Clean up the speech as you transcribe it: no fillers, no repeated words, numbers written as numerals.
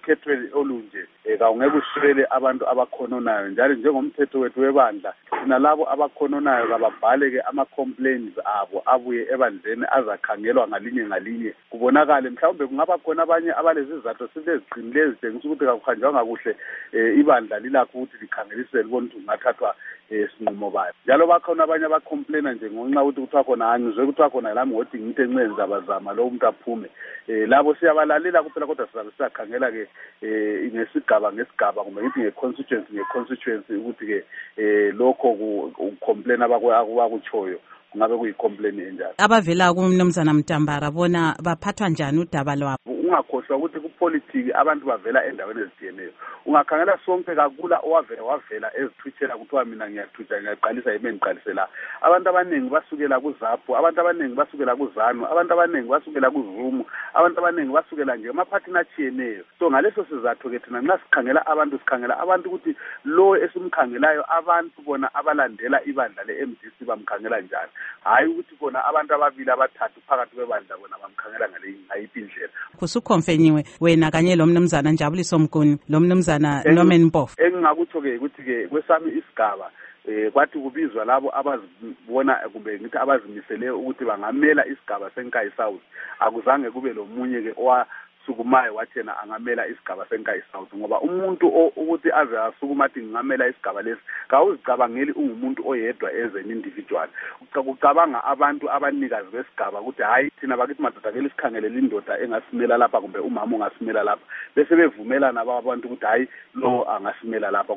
ukhethwe olunje kawungeke uswele abantu abakhononayo njalo njengomthetho wethu webandla sinalabo abakhononayo kababhale-ke ama-complaints abo abuye ebandleni azakhangelwa ngalinye kubonakale mhlawumbe kungaba khona abanye abalezizathu sibeziqinileyo ezitshengisa ukuthi kakuhanjwanga kuhle ibandla lilakho ukuthi likhangelisele libone ukuthi kungathathwa sinqumo bayo njalo bakhona abanye abacomplaina nje ngonxa ukuthi kuthiwa khona angizwe kuthiwa khona lami ngoti ngithe ncenza bazama lo umuntu aphume labo siyabalalela kuphela kodwa sizabe siyakhangela-ke ngesigaba kumbe ngithi nge-constituency ukuthi-ke lokho ucomplaina abakutshoyo kungabe kuyi-complain enjalo. Abavela kuMnumzana Mtambara bona baphathwa njani udaba lwabo? Ungakhohlwa ukuthi kupolitiki abantu bavela endaweni ezitshiyeneyo. Ungakhangela sonke kakula wavela ezithwithela kuthiwa mina ngiyathutsha ngiyaqalisa yimi ngiqalise la. Abantu abaningi basukela kuZAPU, abantu abaningi basukela kuZANU, abantu abaningi basukela kuZumu, abantu abaningi basukela nje emaphathini atshiyeneyo. So ngaleso sizathu-ke thina nxa sikhangela abantu ukuthi lo esimkhangelayo abantu bona abalandela ibandla le-MDC bamkhangela njani. Hayi ukuthi bona abantu ababili abathathu phakathi kwebandla bona bamkhangela ngayiphi indlela. Kusukhomfenyiwe wena kanye lo Mnumzana Njabuliso Mguni lo Mnumzana Norman Mpofu. Engingakutho-ke ukuthi-ke kwesami isigaba kwathi kubizwa labo abazibona kumbe ngithi abazimisele ukuthi bangamela isigaba seNkayi South. Akuzange kube lomunye-ke sukumayo wathi yena angamela isigaba seNkayi South ngoba umuntu ukuthi aze asukuma athi ngingamela isigaba lesi kawuzicabangeli ungumuntu oyedwa as an individual ucabanga abantu abanikazi besigaba ukuthi hayi thina bakithi madoda ke lisikhangelela indoda engasimela lapha kumbe umama ongasimela lapha bese bevumelana abantu ukuthi hayi lo angasimela lapha.